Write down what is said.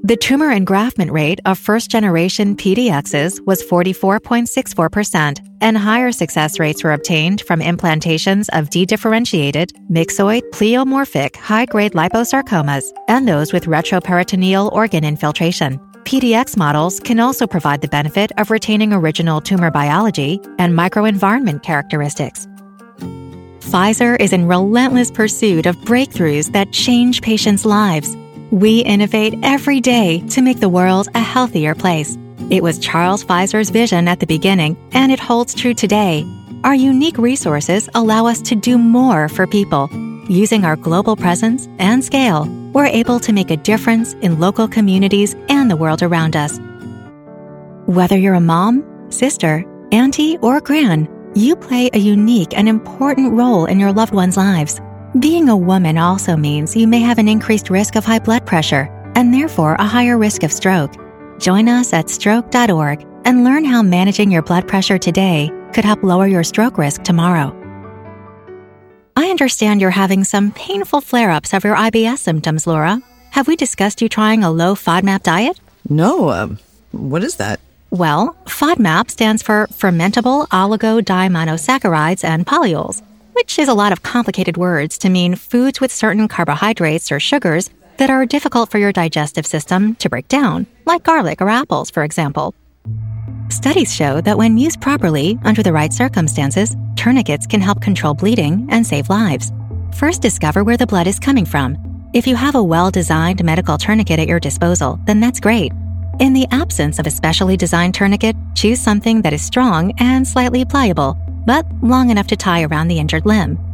The tumor engraftment rate of first-generation PDXs was 44.64%, and higher success rates were obtained from implantations of dedifferentiated, myxoid, pleomorphic, high-grade liposarcomas and those with retroperitoneal organ infiltration. PDX models can also provide the benefit of retaining original tumor biology and microenvironment characteristics. Pfizer is in relentless pursuit of breakthroughs that change patients' lives. We innovate every day to make the world a healthier place. It was Charles Pfizer's vision at the beginning, and it holds true today. Our unique resources allow us to do more for people. Using our global presence and scale, we're able to make a difference in local communities and the world around us. Whether you're a mom, sister, auntie, or gran, you play a unique and important role in your loved ones' lives. Being a woman also means you may have an increased risk of high blood pressure and therefore a higher risk of stroke. Join us at stroke.org and learn how managing your blood pressure today could help lower your stroke risk tomorrow. I understand you're having some painful flare-ups of your IBS symptoms, Laura. Have we discussed you trying a low FODMAP diet? No, what is that? Well, FODMAP stands for fermentable oligodimonosaccharides and polyols, which is a lot of complicated words to mean foods with certain carbohydrates or sugars that are difficult for your digestive system to break down, like garlic or apples, for example. Studies show that when used properly, under the right circumstances, tourniquets can help control bleeding and save lives. First, discover where the blood is coming from. If you have a well-designed medical tourniquet at your disposal, then that's great. In the absence of a specially designed tourniquet, choose something that is strong and slightly pliable, but long enough to tie around the injured limb.